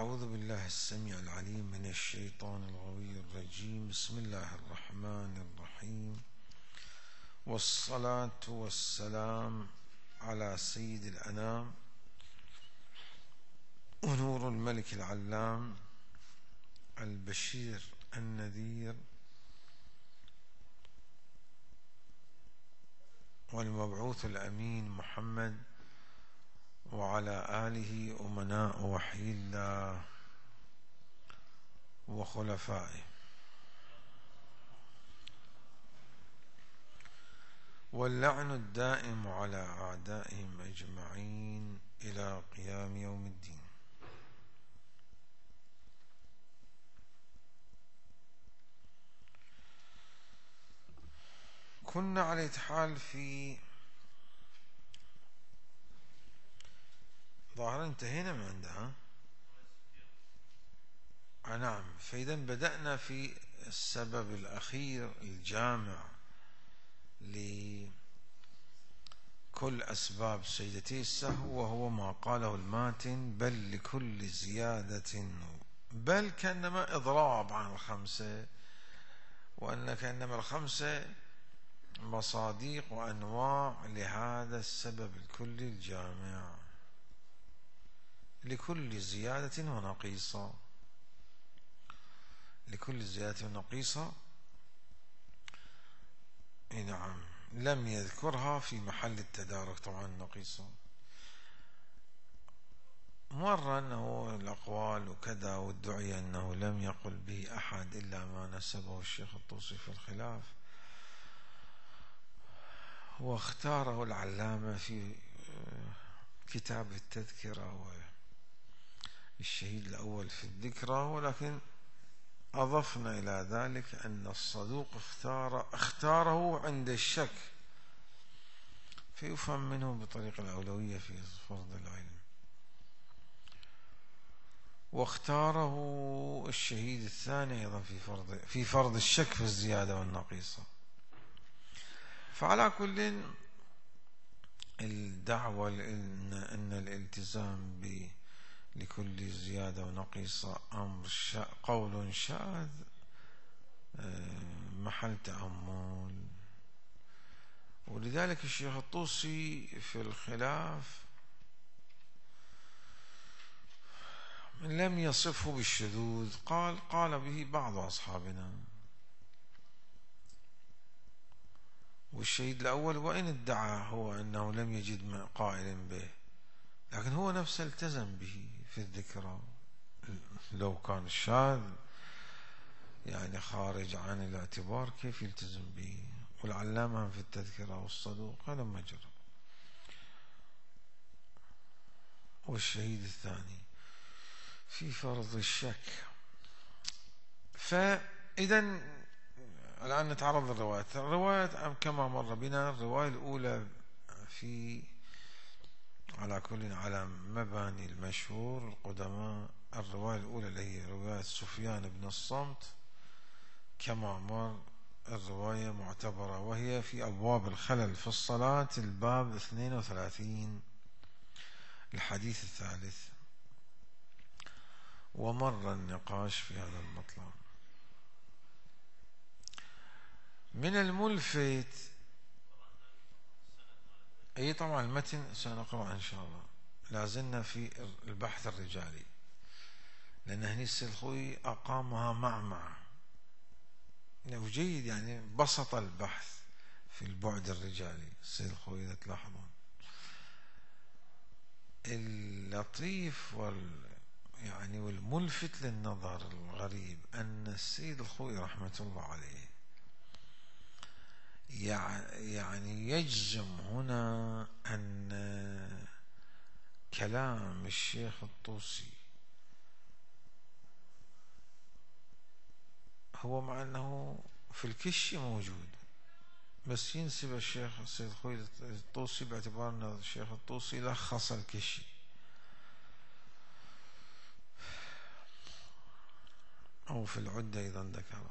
أعوذ بالله السميع العليم من الشيطان الغوي الرجيم. بسم الله الرحمن الرحيم، والصلاة والسلام على سيد الأنام ونور الملك العلام البشير النذير والمبعوث الأمين محمد وعلى آله أمناء وحي الله وخلفائه، واللعن الدائم على أعدائهم أجمعين إلى قيام يوم الدين. كنا على حال في ظاهر انتهينا من عندها. نعم، فإذا بدأنا في السبب الأخير الجامع لكل أسباب سجدتي السهو، وهو ما قاله الماتن: بل لكل زيادة، بل كأنما إضراب عن الخمسة، وأن كأنما الخمسة مصاديق وأنواع لهذا السبب الكلي الجامع لكل زيادة ونقيصة. لكل زيادة ونقيصة، نعم، لم يذكرها في محل التدارك. طبعا نقيصة مرة أنه الأقوال وكذا، والدعية أنه لم يقل به أحد إلا ما نسبه الشيخ الطوسي في الخلاف، واختاره العلامة في كتاب التذكرة والشهيد الأول في الذكرى. ولكن أضفنا إلى ذلك أن الصدوق اختاره عند الشك، فيفهم منه بطريق الأولوية في فرض العلم، واختاره الشهيد الثاني أيضا في فرض الشك في الزيادة والنقيصة. فعلى كل الدعوة أن الالتزام لكل زيادة ونقيصة أمر قول شاذ محل تأمل. ولذلك الشيخ الطوسي في الخلاف لم يصفه بالشذوذ، قال به بعض أصحابنا. والشهيد الأول وإن ادعى هو أنه لم يجد قائل به، لكن هو نفسه التزم به في الذكرى. لو كان الشاذ يعني خارج عن الاعتبار كيف يلتزم به؟ والعلامة في التذكرة والصدوق هذا ما جرى. والشهيد الثاني في فرض الشك. فإذا الآن نتعرض للروايات. الروايات كما مر بنا، الرواية الأولى على كل على مباني المشهور القدماء. الرواية الأولى اللي هي رواية سفيان بن الصمت كما مر، الرواية معتبرة، وهي في أبواب الخلل في الصلاة، الباب 32، الحديث الثالث. ومر النقاش في هذا المطلب. من الملفت، أي طبعا المتن سنقرأ إن شاء الله، لازلنا في البحث الرجالي، لأن هني السيد الخوي أقامها مع وجيد، يعني بسط البحث في البعد الرجالي السيد الخوي. إذا تلاحظون اللطيف يعني والملفت للنظر الغريب أن السيد الخوي رحمة الله عليه يعني يجزم هنا أن كلام الشيخ الطوسي هو مع أنه في الكشي موجود، بس ينسب الشيخ السيد الخوي الطوسي باعتبار أن الشيخ الطوسي لخص الكشي. أو في العدة أيضا ذكره.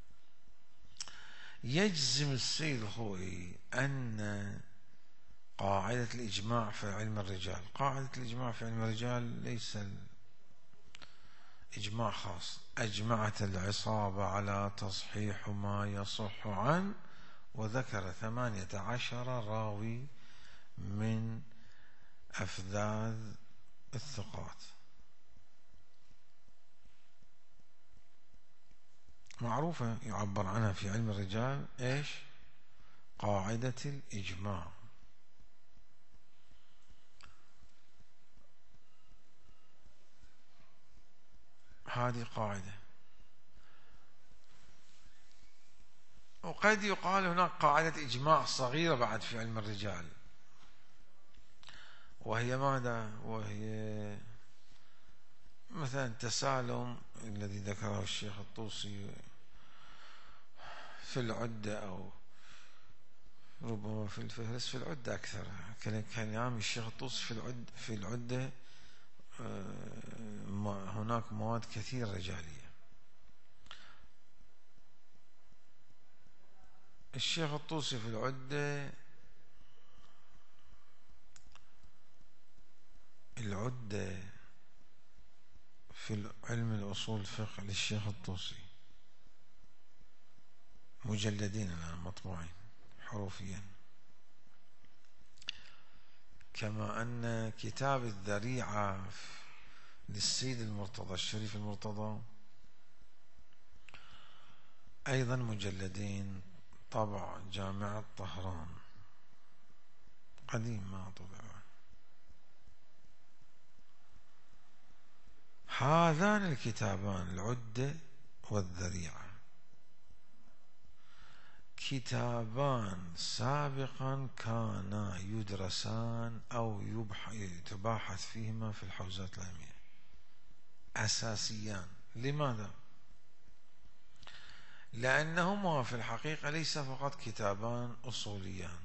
يجزم السيد الخوئي أن قاعدة الإجماع في علم الرجال، قاعدة الإجماع في علم الرجال ليس إجماع خاص: أجمعت العصابة على تصحيح ما يصح عنه، وذكر 18 راوي من أفذاذ الثقات. معروفة يعبر عنها في علم الرجال إيش؟ قاعدة الإجماع. هذه قاعدة. وقد يقال هناك قاعدة إجماع صغيرة بعد في علم الرجال، وهي ماذا؟ وهي مثلا التسالم الذي ذكره الشيخ الطوسي في العدة، أو ربما في الفهرس في العدة أكثر. كلام الشيخ الطوسي في العدة هناك مواد كثير رجالية. الشيخ الطوسي في العدة في علم الأصول الفقه للشيخ الطوسي مجلدين الآن مطبوعين حروفيا، كما أن كتاب الذريعة للسيد المرتضى الشريف المرتضى أيضا مجلدين، طبع جامعة طهران، قديم ما طبع. هذان الكتابان العدة والذريعة كتابان سابقا كانا يدرسان أو يتباحث فيهما في الحوزات العلمية، أساسيان. لماذا؟ لأنهما في الحقيقة ليس فقط كتابان أصوليان،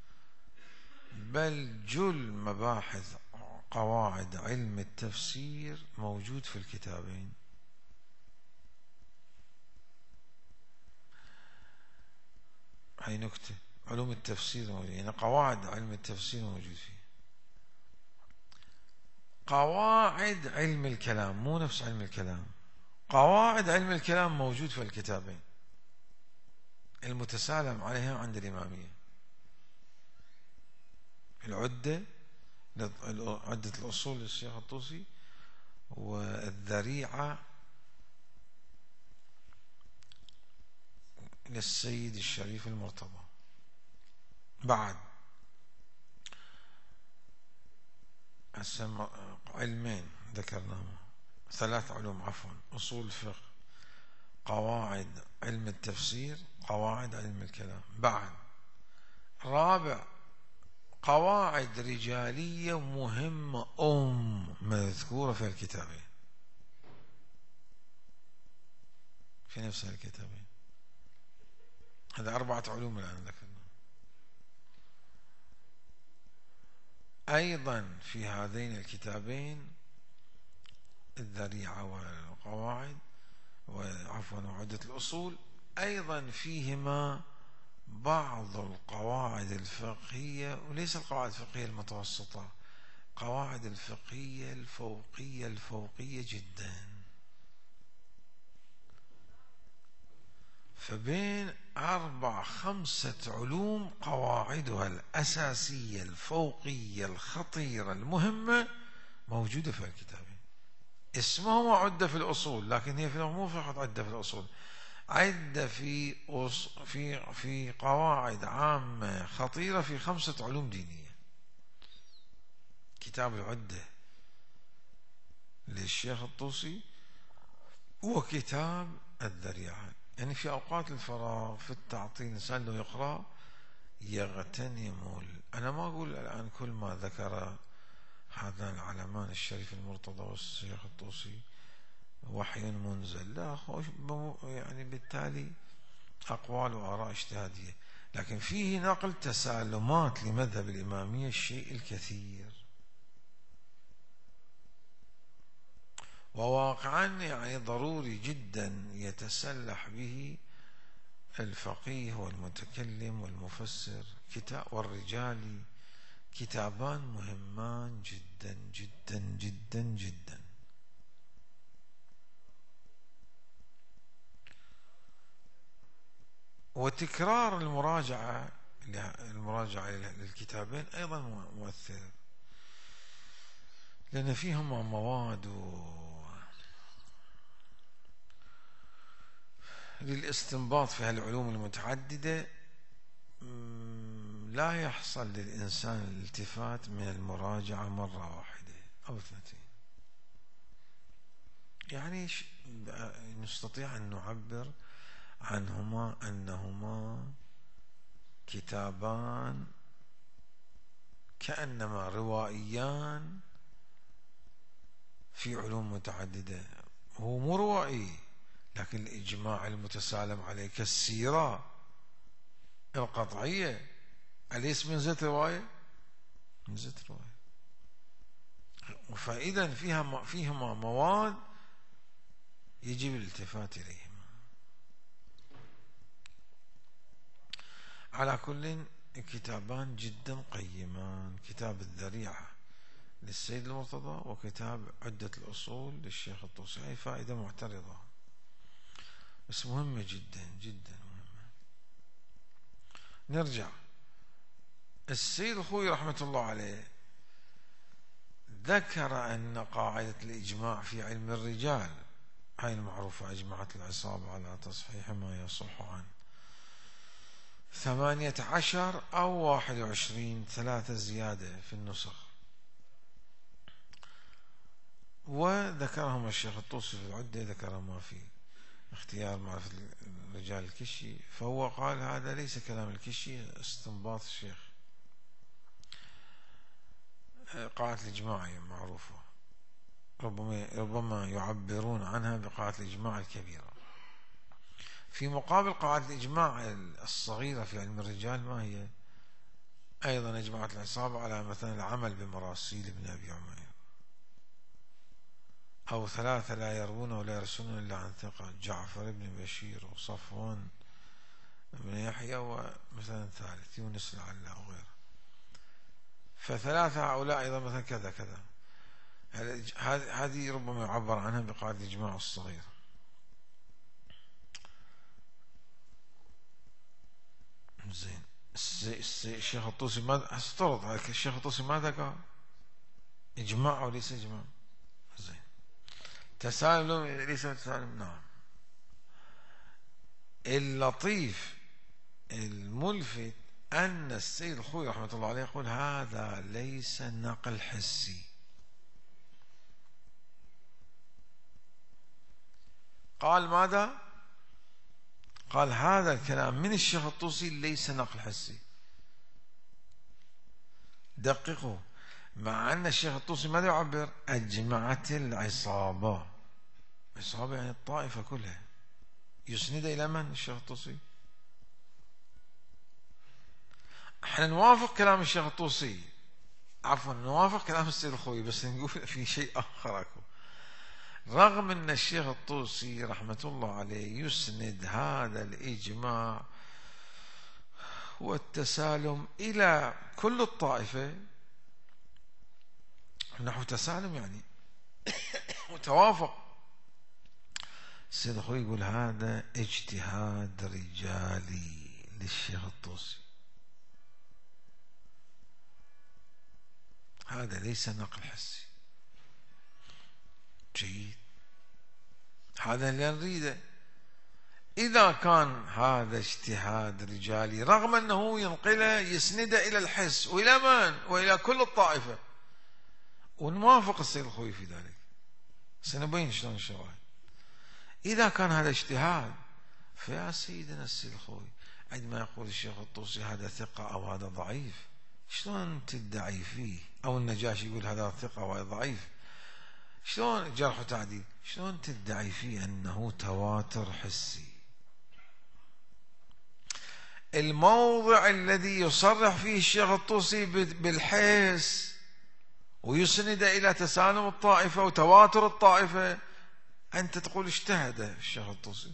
بل جل مباحث قواعد علم التفسير موجود في الكتابين. هاي نكتة، علوم التفسير موجود، يعني قواعد علم التفسير موجود فيه. قواعد علم الكلام، مو نفس علم الكلام، قواعد علم الكلام موجود في الكتابين المتسالم عليها عند الإمامية. العدة عدة الأصول للشيخ الطوسي، والذريعة للسيد الشريف المرتضى. بعد علمين ذكرناهم، 3 علوم عفوا: أصول الفقه، قواعد علم التفسير، قواعد علم الكلام. بعد رابع قواعد رجالية مهمة مذكورة في الكتابين، في نفس الكتابين. هذا 4 علوم الآن ذكرنا. أيضا في هذين الكتابين الذريعة والقواعد وعدة الأصول، أيضا فيهما بعض القواعد الفقهية، وليس القواعد الفقهية المتوسطة، قواعد الفقهية الفوقية جدا. فبين 4-5 علوم قواعدها الأساسية الفوقية الخطيرة المهمة موجودة في الكتابين. اسمهما عدة في الأصول، لكن هي مو فقط عدة في الأصول، عدة في قواعد عامة خطيرة في 5 علوم دينية. كتاب العدة للشيخ الطوسي وكتاب الذريعة، يعني في أوقات الفراغ في التعطيل الإنسان لو يقرأ يغتنم. أنا ما أقول الآن كل ما ذكر هذان العلمان الشريف المرتضى والشيخ الطوسي وحي منزل، لا، يعني بالتالي أقوال وآراء اجتهادية، لكن فيه نقل تسالمات لمذهب الإمامية الشيء الكثير. وواقعا يعني ضروري جدا يتسلح به الفقيه والمتكلم والمفسر، والرجالي، كتابان مهمان جدا جدا جدا جدا. وتكرار المراجعة للكتابين أيضا مؤثر، لأن فيهما مواد للاستنباط في هالعلوم المتعددة لا يحصل للإنسان الالتفات من المراجعة مرة واحدة أو اثنتين. يعني نستطيع أن نعبر عنهما أنهما كتابان كأنما روائيان في علوم متعددة. هو مو روائي، لكن الإجماع المتسالم عليه كالسيرة القطعية أليس من زيت رواية؟ من زيت رواية. فإذا فيهما مواد يجب الالتفات إليهما. على كل كتابان جدا قيمان، كتاب الذريعة للسيد المرتضى وكتاب عدة الأصول للشيخ الطوسي. هاي فائدة معترضة بس مهمة جدا جدا مهمة. نرجع. السيد الخوي رحمة الله عليه ذكر أن قاعدة الإجماع في علم الرجال، هاي المعروفة، أجمعت العصابة على تصحيح ما يصح عن 18 أو 21، 3 زيادة في النسخ، وذكرهم الشيخ الطوسي في العدة، ذكرهما في اختيار معرفة الرجال الكشي. فهو قال هذا ليس كلام الكشي، استنباط الشيخ. قاعدة الإجماع معروفة، ربما يعبرون عنها بقاعدة الإجماع الكبيرة. في مقابل قاعدة الإجماع الصغيرة في علم الرجال ما هي؟ أيضا أجمعت العصابة على مثلا العمل بمراسيل ابن أبي عمير، أو 3 لا يروون ولا يرسلون إلا عن ثقة، جعفر بن بشير وصفوان بن يحيى، ومثلا ثالث يونس العلا وغيره. ف3 هؤلاء أيضا مثلا كذا كذا. هذه ربما يعبر عنها بقاعدة الإجماع الصغير. زين. الشيخ الطوسي ماذا استرد؟ الشيخ الطوسي ماذا قال؟ إجماع وليس إجماع. زين. تسالم ليس تسالم. نعم. اللطيف الملفت أن السيد الخوي رحمة الله عليه يقول هذا ليس نقل حسي. قال ماذا؟ قال هذا الكلام من الشيخ الطوسي ليس نقل حسي. دققوا، مع أن الشيخ الطوسي ماذا يعبر؟ أجمعت العصابة. عصابة يعني الطائفة كلها. يسند إلى من الشيخ الطوسي؟ احنا نوافق كلام الشيخ الطوسي، عفوا نوافق كلام السيد الخوي، بس نقول في شيء آخر أكو. رغم أن الشيخ الطوسي رحمة الله عليه يسند هذا الإجماع والتسالم إلى كل الطائفة، نحو تسالم يعني متوافق. السيد الخوي يقول هذا اجتهاد رجالي للشيخ الطوسي، هذا ليس نقل حسي. جيد، هذا اللي نريده. إذا كان هذا اجتهاد رجالي رغم أنه ينقله يسنده إلى الحس، وإلى من؟ وإلى كل الطائفة، ونوافق السيد الخوي في ذلك، سنبين شلون الشواهد. إذا كان هذا اجتهاد، فيا سيدنا السيد الخوي عندما يقول الشيخ الطوسي هذا ثقة أو هذا ضعيف، شلون تدعي فيه؟ أو النجاشي يقول هذا ثقة وهذا ضعيف، شلون جرح وتعديل، شلون تدعي فيه أنه تواتر حسي؟ الموضع الذي يصرح فيه الشيخ الطوسي بالحس ويسند إلى تسالم الطائفة وتواتر الطائفة، أنت تقول اجتهد الشيخ الطوسي.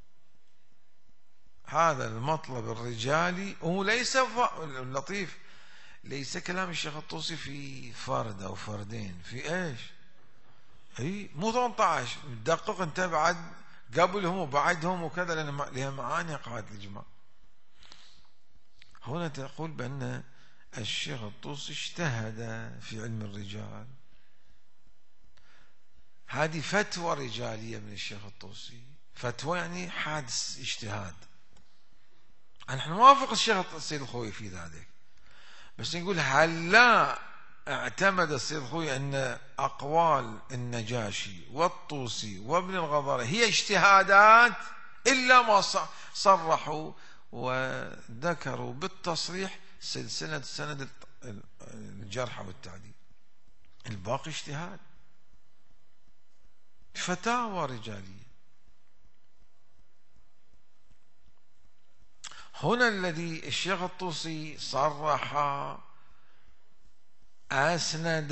هذا المطلب الرجالي هو ليس اللطيف، ليس كلام الشيخ الطوسي في فرد أو فردين، في إيش؟ اي مو 18. دقق انت بعد قبلهم وبعدهم وكذا، لأن لها معاني قاعدة الإجماع. هنا تقول بأن الشيخ الطوسي اجتهد في علم الرجال، هذه فتوى رجالية من الشيخ الطوسي، فتوى يعني حادث اجتهاد. نحن نوافق الشيخ السيد الخوئي في ذلك، بس نقول هل لا اعتمد السيد الخوئي أن أقوال النجاشي والطوسي وابن الغضاري هي اجتهادات إلا ما صرحوا وذكروا بالتصريح سلسلة سند الجرح والتعديل، الباقي اجتهاد فتاوى رجالية. هنا الذي الشيخ الطوسي صرح أسند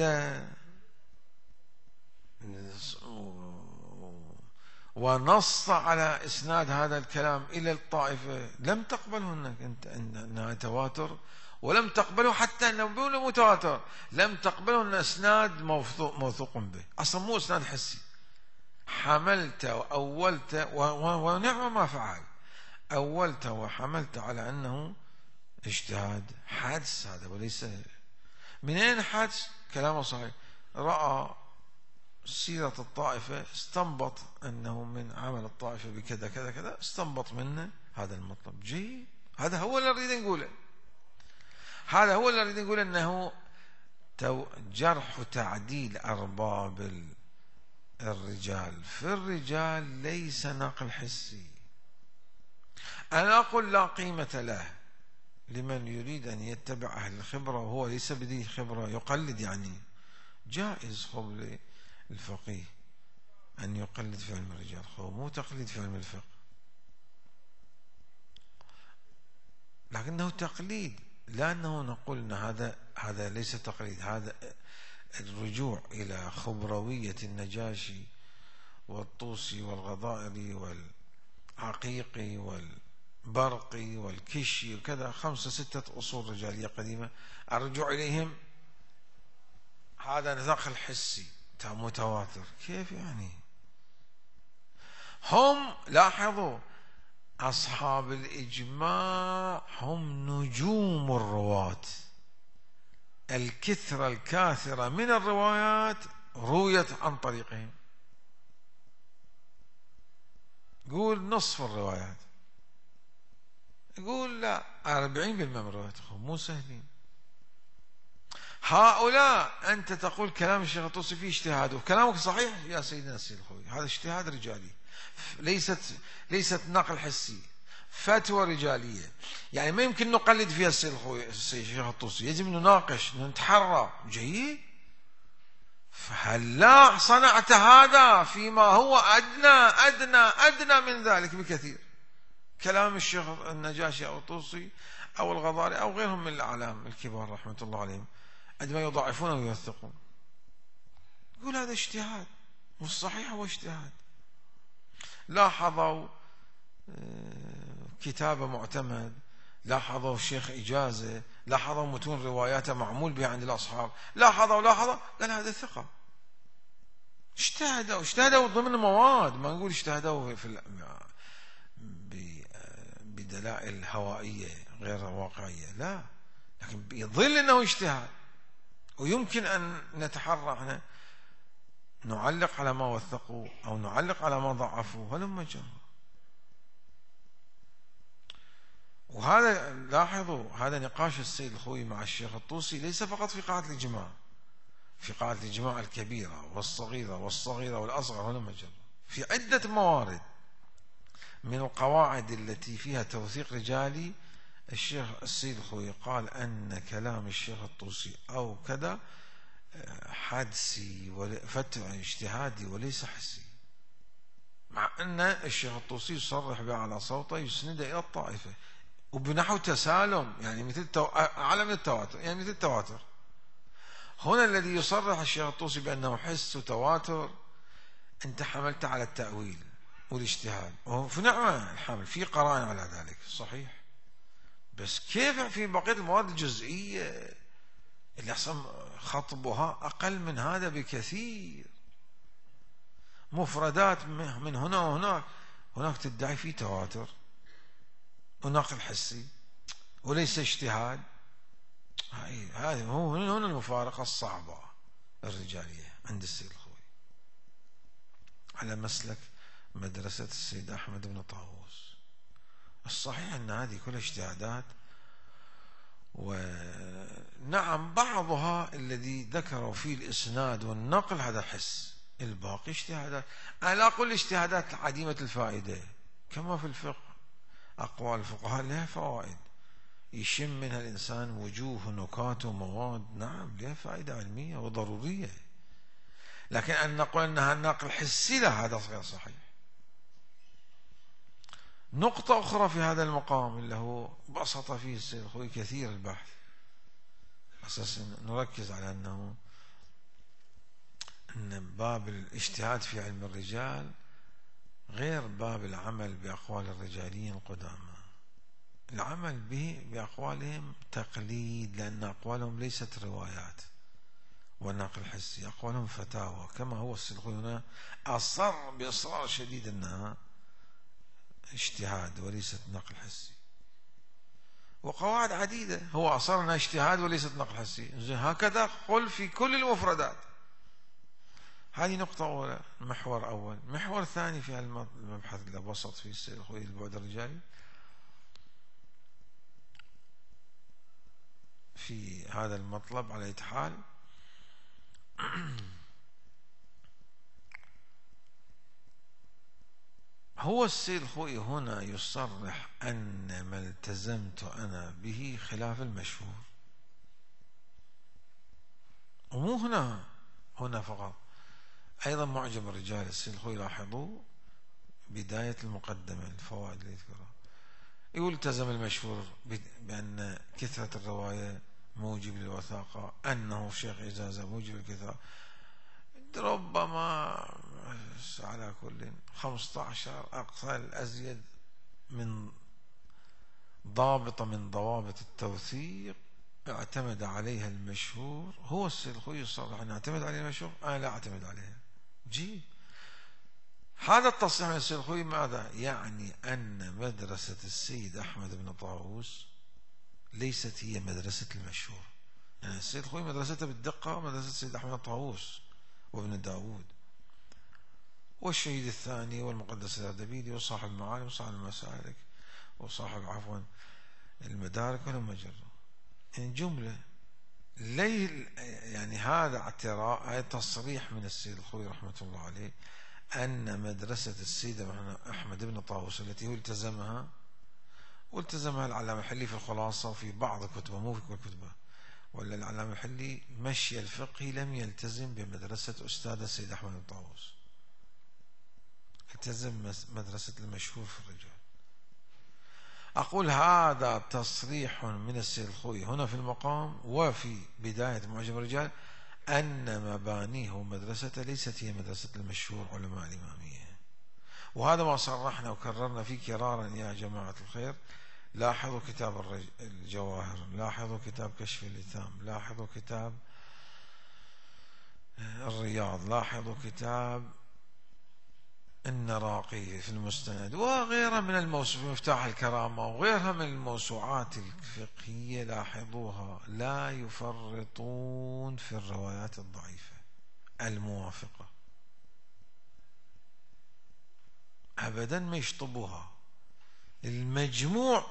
ونص على إسناد هذا الكلام إلى الطائفة، لم تقبله أنها تواتر، ولم تقبله حتى أنه متواتر، لم تقبله أن إسناد موثوق به، أصلا مو إسناد حسي. حملت وأولت ونعم ما فعل، أولت وحملت على أنه اجتهاد حادث هذا وليس. من أين حادث؟ كلامه صحيح، رأى سيرة الطائفة استنبط أنه من عمل الطائفة بكذا كذا كذا، استنبط منه هذا المطلب. جيد، هذا هو اللي نريد نقوله، هذا هو اللي نريد نقوله، أنه جرح وتعديل أرباب الرجال في الرجال ليس نقل حسي. أنا أقول لا قيمة له لمن يريد أن يتبع أهل الخبرة وهو ليس بذي خبرة يقلد، يعني جائز خب للفقيه أن يقلد في علم الرجال، مو تقليد في علم الفقه، لكنه تقليد، لا أنه نقول أن هذا ليس تقليد، هذا الرجوع إلى خبروية النجاشي والطوسي والغضائري والعقيقي والبرقي والكشي وكذا، 5 6 أصول رجالية قديمة، الرجوع إليهم هذا نقل حسي متواتر. كيف يعني؟ هم لاحظوا أصحاب الإجماع هم نجوم الرواة، الكثرة الكاثرة من الروايات رويت عن طريقهم، قول نصف الروايات، يقول لا 40% من الروايات، مو سهلين هؤلاء. أنت تقول كلام الشيخ الطوسي فيه اجتهاد، وكلامك صحيح يا سيدنا السيد الخوي، هذا اجتهاد رجالي، ليست نقل حسي، فتوى رجالية، يعني ما يمكن نقلد فيها الشيخ الطوسي، يجب نناقش نتحرى. جيد، فهل لا صنعت هذا فيما هو أدنى من ذلك بكثير؟ كلام الشيخ النجاشي أو الطوسي أو الغضاري أو غيرهم من الأعلام الكبار رحمة الله عليهم عندما يضعفون ويوثقون، يقول هذا اجتهاد، والصحيح هو اجتهاد. لاحظوا كتابة معتمد، لاحظوا الشيخ إجازة، لاحظوا متون رواياته معمول بها عند الأصحاب، لاحظوا قال هذا ثقة. اجتهدوا ضمن مواد، ما نقول اجتهدوا بدلائل هوائية غير واقعية، لا، لكن يظل أنه اجتهاد، ويمكن أن نتحرى احنا نعلق على ما وثقوا أو نعلق على ما ضعفوا، ولما جرى. وهذا لاحظوا هذا نقاش السيد الخوئي مع الشيخ الطوسي ليس فقط في قاعة الإجماع، في قاعة الإجماع الكبيرة والصغيرة والأصغر، ولما جرى في عدة موارد من القواعد التي فيها توثيق رجالي. الشيخ السيد الخوئي قال أن كلام الشيخ الطوسي أو كذا حدسي فتوى اجتهادي وليس حسي، مع أن الشيخ الطوسي يصرح به على صوته يسند إلى الطائفة وبنحو تسالم، يعني مثل أعلى من التواتر، يعني مثل التواتر. هنا الذي يصرح الشيخ الطوسي بأنه حس وتواتر، أنت حملت على التأويل والاجتهاد، وفي نعمة الحمل في قرائن على ذلك صحيح، بس كيف في بقية المواد الجزئية اللي أصلا خطبها أقل من هذا بكثير، مفردات من هنا وهناك، هناك تدعي فيه تواتر ونقل حسي، وليس اجتهاد. هذه هو هنا المفارقة الصعبة الرجالية عند السيد الخوئي على مسلك مدرسة السيد أحمد بن طاووس. الصحيح أن هذه كلها اجتهادات، ونعم بعضها الذي ذكروا فيه الإسناد والنقل هذا حس، الباقي اجتهادات. أنا لا أقول اجتهادات عديمة الفائدة، كما في الفقه أقوال الفقهاء لها فوائد يشم منها الإنسان وجوه نكات ومواد، نعم لها فائدة علمية وضرورية، لكن أن نقول أنها نقل حسي لا، هذا غير صحيح. نقطة أخرى في هذا المقام اللي هو بسط فيه السيد الخوئي كثير البحث، أساسا نركز على أن باب الاجتهاد في علم الرجال غير باب العمل بأقوال الرجاليين القدامى. العمل بأقوالهم تقليد، لأن أقوالهم ليست روايات ونقل حسي، أقوالهم فتاوى، كما هو السيد الخوئي هنا أصر بإصرار شديد أنها اجتهاد وليست نقل حسي، وقواعد عديدة هو أصر أنها اجتهاد وليست نقل حسي، هكذا قل في كل المفردات. هذه نقطة أولى، محور أول. محور ثاني في المبحث اللي بسط فيه السيد الخوئي البعد الرجالي في هذا المطلب على أي حال، هو السيد الخوئي هنا يصرح أن ما التزمت أنا به خلاف المشهور، ومو هنا فقط، أيضا معجم الرجال السيد الخوئي لاحظوا بداية المقدمة الفوائد اللي يذكرها، يقول التزم المشهور بأن كثرة الرواية موجب للوثاقة، أنه شيخ إجازة موجب الكثرة، ربما على كل 15 أقل أزيد من ضابطة من ضوابط التوثيق اعتمد عليها المشهور. هو السيد الخوئي يصرح أن اعتمد عليها المشهور، أنا لا أعتمد عليها. جيب هذا التصريح من السيد الخوئي ماذا يعني؟ أن مدرسة السيد أحمد بن طاووس ليست هي مدرسة المشهور. يعني السيد الخوئي مدرسته بالدقة مدرسة السيد أحمد بن طاووس وابن داود والشهيد الثاني والمقدس الأردبيلي وصاحب المعالم وصاحب المسالك وصاحب عفوا المدارك والمجرة، يعني جملة يعني هذا اعتراف، هذا تصريح من السيد الخوئي رحمة الله عليه أن مدرسة السيد أحمد بن طاووس التي هو التزمها والتزمها العلامة الحلي في الخلاصة وفي بعض كتبه، مو في كل كتبه، ولا العلامة الحلي مشي الفقهي لم يلتزم بمدرسة أستاذ السيد أحمد بن طاووس، التزم مدرسة المشهور في الرجال. أقول هذا تصريح من السيد الخوئي هنا في المقام وفي بداية معجم الرجال أن مبانيه ومدرسته ليست هي مدرسة المشهور علماء الإمامية، وهذا ما صرحنا وكررنا فيه كرارا يا جماعة الخير. لاحظوا كتاب الجواهر، لاحظوا كتاب كشف اللثام، لاحظوا كتاب الرياض، لاحظوا كتاب النراقي في المستند وغيرها من الموسوعات، مفتاح الكرامة وغيرها من الموسوعات الفقهية، لاحظوها لا يفرطون في الروايات الضعيفة الموافقة أبدا، ما يشطبوها، المجموع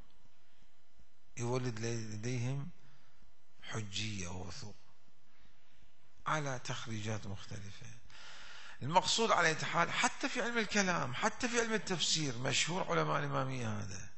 يولد لديهم حجية ووثوق على تخريجات مختلفة. المقصود على أي حال حتى في علم الكلام حتى في علم التفسير مشهور علماء الإمامية هذا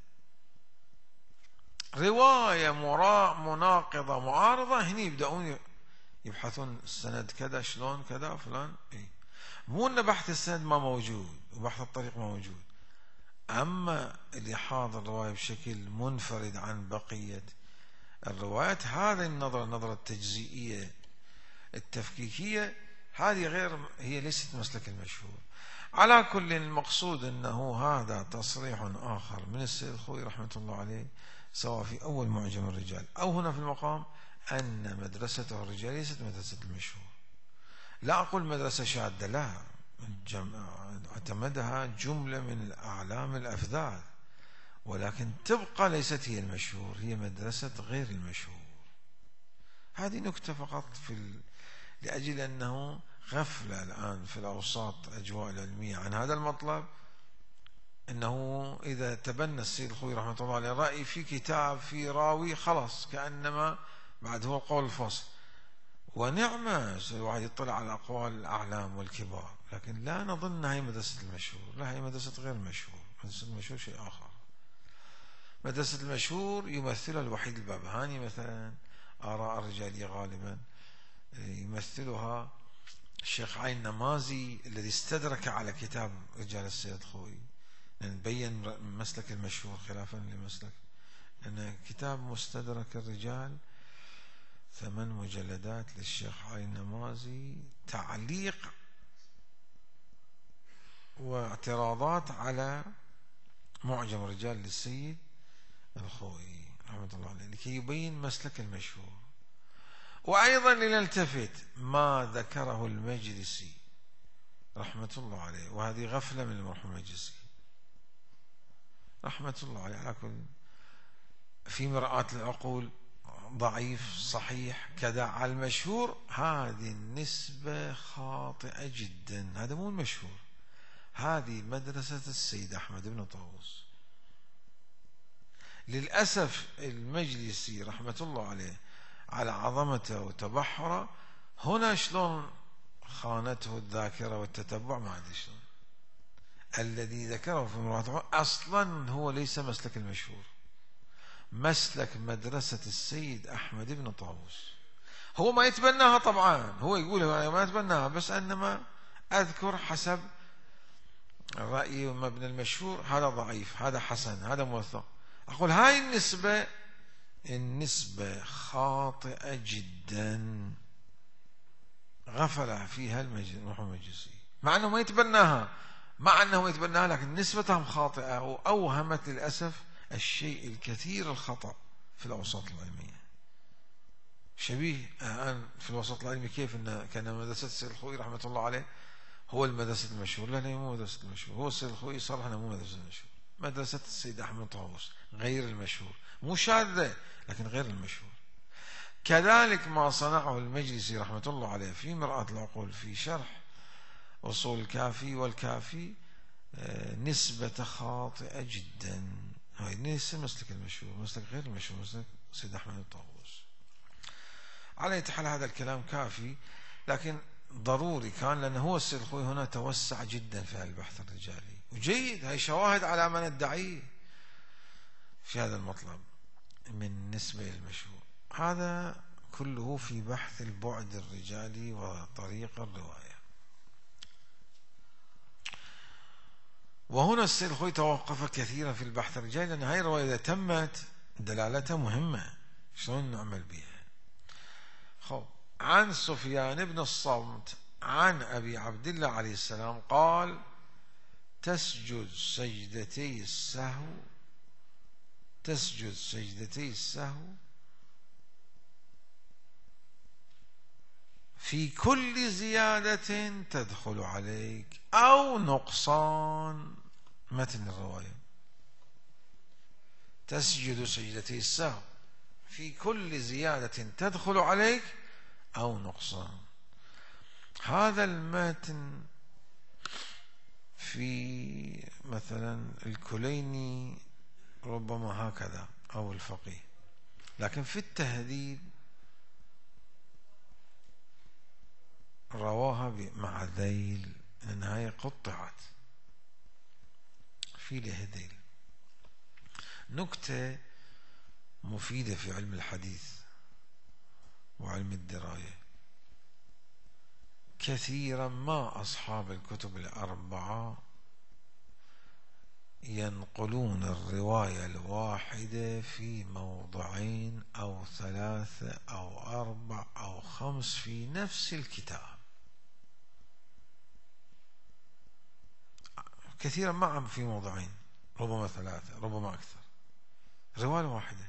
رواية مناقضة معارضة، هني يبدأون يبحثون السند كذا شلون كذا فلان، مو أن بحث السند ما موجود وبحث الطريق ما موجود، أما اللي حاضر الرواية بشكل منفرد عن بقية الروايات، هذه النظرة التجزئية التفكيكية هذه غير، هي ليست مسلك المشهور. على كل المقصود أنه هذا تصريح آخر من السيد الخوئي رحمة الله عليه سواء في أول معجم الرجال أو هنا في المقام أن مدرسته الرجال ليست مدرسة المشهور. لا أقول مدرسة شاذة، لا، اعتمدها جملة من الأعلام الأفذاذ ولكن تبقى ليست هي المشهور، هي مدرسة غير المشهور. هذه نكتة فقط لأجل أنه غفلة الآن في الأوساط أجواء العلمية عن هذا المطلب، أنه إذا تبنى السيد الخوئي رحمة الله عليه رأي في كتاب في راوي خلاص كأنما بعد هو القول الفصل. ونعمة الواحد يطلع على أقوال الأعلام والكبار، لكن لا نظن هي مدرسة المشهور، لا، هي مدرسة غير المشهور. مدرسة المشهور شيء آخر. مدرسة المشهور يمثلها الوحيد البابهاني مثلا، آراء الرجالية غالبا، يمثلها الشيخ عين نمازي الذي استدرك على كتاب رجال السيد الخوئي، لأن بين مسلك المشهور خلافا لمسلك، أن كتاب مستدرك الرجال 8 مجلدات للشيخ عين نمازي، تعليق واعتراضات على معجم الرجال للسيد الخوئي رحمة الله عليه، لكي يبين مسلك المشهور. وأيضا لنلتفت ما ذكره المجلسي رحمة الله عليه، وهذه غفلة من المرحوم المجلسي رحمة الله عليه، على كل في مرآة العقول ضعيف صحيح كذا على المشهور، هذه النسبة خاطئة جدا، هذا مو المشهور، هذه مدرسة السيد أحمد بن طاووس. للأسف المجلسي رحمة الله عليه على عظمته وتبحره هنا شلون خانته الذاكرة والتتبع، ما أدري شلون. الذي ذكره في مرات أصلا هو ليس مسلك المشهور، مسلك مدرسة السيد أحمد بن طاووس. هو ما يتبناها طبعا، هو يقول ما يتبناها، بس أنما أذكر حسب رأيي مبنى المشهور، هذا ضعيف، هذا حسن، هذا موثق. أقول هاي النسبة خاطئة جدا، غفل فيها المرحوم المجلسي، مع أنه ما يتبناها، لكن نسبتهم خاطئة، وأوهمت للأسف الشيء الكثير الخطأ في الأوساط العلمية. شبيه الآن في الوسط العلمي كيف أن كان مدرسة السيد الخوئي رحمة الله عليه هو المدرسة المشهور، لا مو مدرسة المشهور، هو السيد الخوئي صرح أنه مو مدرسة المشهور، مدرسة السيد أحمد طاووس غير المشهور، مو شاذة لكن غير المشهور. كذلك ما صنعه المجلسي رحمة الله عليه في مرآة العقول في شرح أصول الكافي والكافي، نسبة خاطئة جدا. هاي ليس مسلك المشهور، مسلك غير المشهور، مسلك سيد أحمد الطاووس. على أي حال هذا الكلام كافي، لكن ضروري كان، لأنه هو السيد الخوئي هنا توسع جدا في البحث الرجالي، وجيد، هاي شواهد على ما ندعيه في هذا المطلب من نسبة المشهور. هذا كله في بحث البعد الرجالي وطريق الرواية. وهنا السيد الخوئي توقف كثيرا في البحث الرجالي، لأن هاي الرواية إذا تمت دلالتها مهمة، شلون نعمل بها؟ خب، عن سفيان بن الصمت عن أبي عبد الله عليه السلام قال: تسجد سجدتي السهو في كل زيادة تدخل عليك أو نقصان. متن الرواية: تسجد سجدتي السهو في كل زيادة تدخل عليك أو نقصان. هذا المتن في مثلا الكليني ربما هكذا أو الفقيه، لكن في التهذيب رواها مع ذيل، النهاية قطعت في لهذيل. نكتة مفيدة في علم الحديث وعلم الدراية: كثيرا ما أصحاب الكتب الأربعة ينقلون الرواية الواحدة في موضعين أو 3 أو 4 أو 5 في نفس الكتاب. كثيرا ما عم في موضعين، ربما 3 ربما أكثر، رواية واحدة،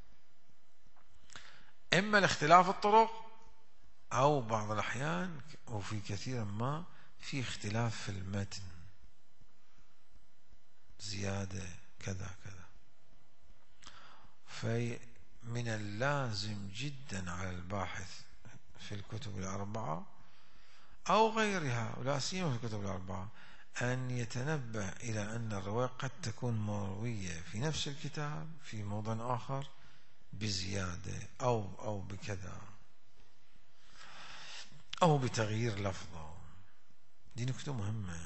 إما لاختلاف الطرق أو بعض الأحيان، وفي كثيرا ما في اختلاف في المتن، زيادة كذا كذا. فمن اللازم جدا على الباحث في الكتب الأربعة أو غيرها، ولا سيما في الكتب الأربعة، أن يتنبه إلى أن الرواية قد تكون مروية في نفس الكتاب في موضع آخر بزيادة أو بكذا أو بتغيير لفظه. دي نكتة مهمة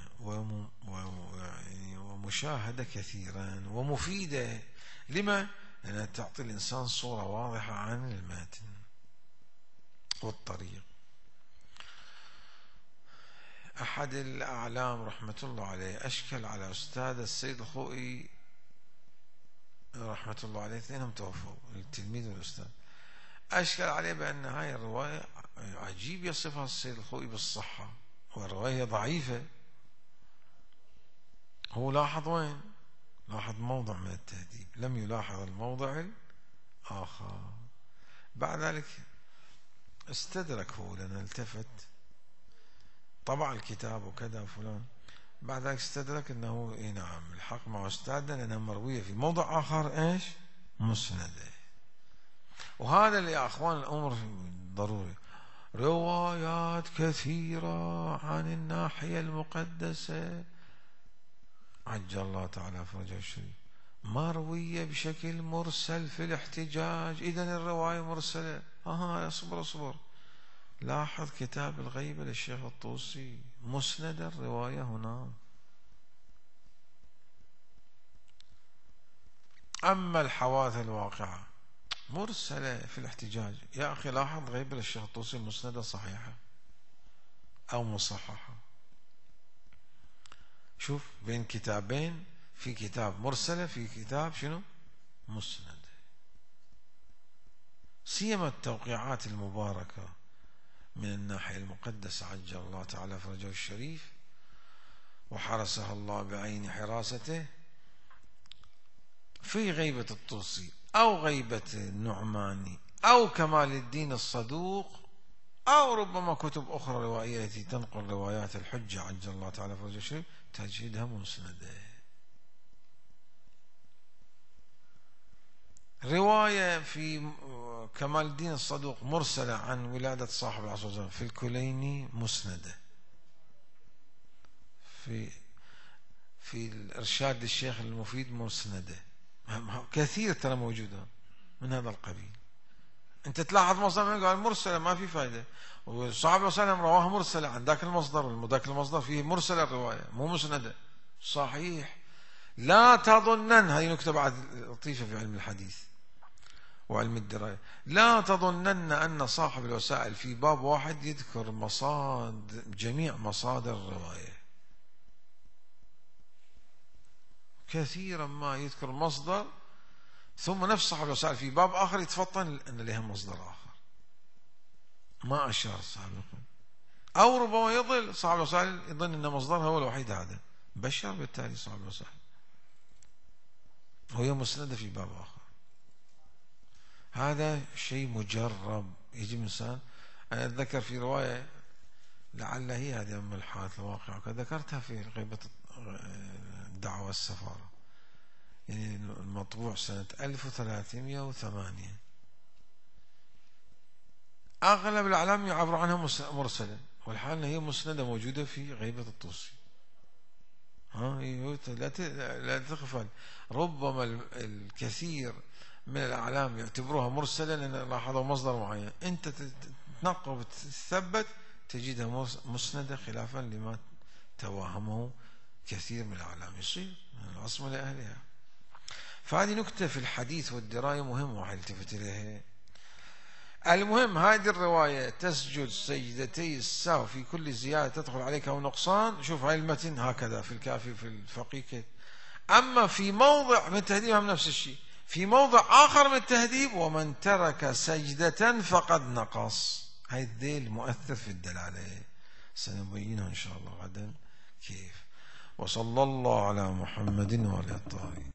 ومشاهدة كثيرا ومفيدة. لما؟ لأنها تعطي الإنسان صورة واضحة عن المتن والطريق. أحد الأعلام رحمة الله عليه أشكل على أستاذ السيد الخوئي رحمة الله عليه، اثنينهم توفوا، التلميذ والأستاذ. أشكل عليه بأن هاي الرواية عجيب يصفها السيد الخوئي بالصحة، والرواية ضعيفة. هو لاحظ وين؟ لاحظ موضع من التهذيب، لم يلاحظ الموضع الآخر. بعد ذلك استدرك هو، لأنه التفت طبع الكتاب وكذا وفلان. بعد ذلك استدرك أنه نعم الحق مع أستاذنا، لأنها مروية في موضع آخر إيش؟ مسندة. وهذا اللي يا أخوان الأمر ضروري. روايات كثيرة عن الناحية المقدسة عجل الله تعالى فرجه الشريف مروية بشكل مرسل في الاحتجاج. إذن الرواية مرسلة. اصبر لاحظ كتاب الغيبة للشيخ الطوسي، مسند الرواية هنا. أما الحوادث الواقعة مرسلة في الاحتجاج. يا أخي لاحظ غيبة للشيخ الطوسي مسندة صحيحة أو مصححة. شوف بين كتابين، في كتاب مرسلة، في كتاب شنو؟ مسندة. سيما التوقيعات المباركة من الناحية المقدسة عجل الله تعالى فرجه الشريف وحرسها الله بعين حراسته، في غيبة الطوسي أو غيبة النعماني أو كمال الدين الصدوق أو ربما كتب أخرى روائية التي تنقل روايات الحجة عجل الله تعالى فرجه الشريف تجدها مسندة. رواية في كمال الدين الصدوق مرسلة عن ولادة صاحب العصر في الكليني مسندة. في الإرشاد للشيخ المفيد مسندة. كثير ترى موجودة من هذا القبيل. أنت تلاحظ مصدر قال مرسلة ما في فائدة، وصاحب وسلم رواه مرسلة عن ذاك المصدر، ذاك المصدر فيه مرسلة الرواية مو مسندة. صحيح. لا تظنن، هذه نكتة بعد لطيفة في علم الحديث وعلم الدراية، لا تظنن أن صاحب الوسائل في باب واحد يذكر جميع مصادر الرواية. كثيرا ما يذكر مصدر ثم نفس صاحب الوسائل في باب آخر يتفطن أن لها مصدر آخر ما أشار صاحب، أو ربما يضل صاحب الوسائل يظن أن مصدرها هو الوحيد هذا، بشر بالتالي صاحب الوسائل وهي مسندة في باب آخر. هذا شيء مجرب يجي من إنسان. أنا أتذكر في رواية لعل هي هذه من الحالات الواقعة ذكرتها في غيبة الدعوة والسفارة، يعني المطبوع سنة 1308. أغلب الأعلام يعبر عنها مرسلة، والحال هي مسندة موجودة في غيبة الطوسي. لا تغفل، ربما الكثير من الأعلام يعتبروها مرسلة لأن لاحظوا مصدر معين، أنت تتنقب وتثبت تجدها مسندة خلافا لما توهمه كثير من الأعلام. يصير العصمة لأهلها. فهذه نكتة في الحديث والدراية مهمة واحد يلتفت إليها. المهم هذه الرواية تسجد سجدتي السهو في كل زيادة تدخل عليك أو نقصان. شوف هاي المتن هكذا في الكافي في الفقيه. أما في موضع من التهذيب هم نفس الشيء، في موضع آخر من التهذيب ومن ترك سجدة فقد نقص. هاي الذيل مؤثر في الدلالة، سنبينها إن شاء الله غدا كيف. وصلى الله على محمد وعلى الطاهرين.